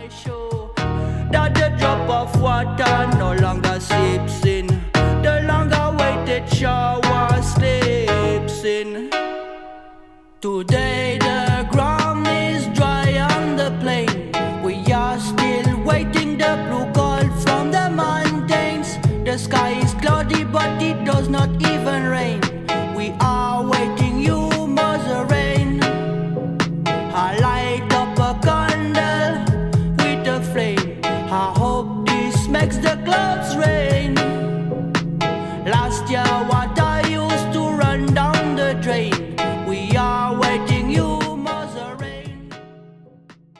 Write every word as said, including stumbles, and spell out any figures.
That the drop of water no longer seeps in, the long-awaited shower slips in. Today the ground is dry on the plain. We are still waiting the blue gold from the mountains. The sky is cloudy but it does not even rain. We are waiting you, Mother Rain. I light up a candle with a flame. I hope this makes the clouds rain.